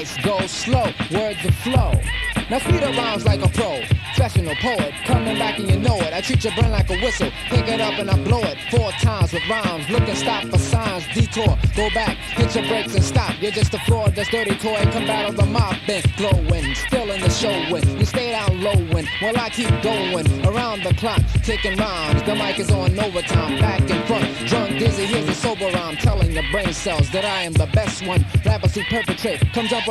lyrics go slow, words that flow. Now speed up rhymes like a pro, professional poet, coming back and you know it. I treat your brain like a whistle, pick it up and I blow it 4 times with rhymes. Look and stop for signs, detour, go back, hit your brakes and stop. You're just a fraud, that's dirty toy, come battle the mob, been glowing, still in the show when you stay down low when, well I keep going, around the clock, kicking rhymes. The mic is on overtime, back and front, drunk, dizzy, here's a sober rhyme, telling your brain cells that I am the best one. Rappers who perpetrate, comes up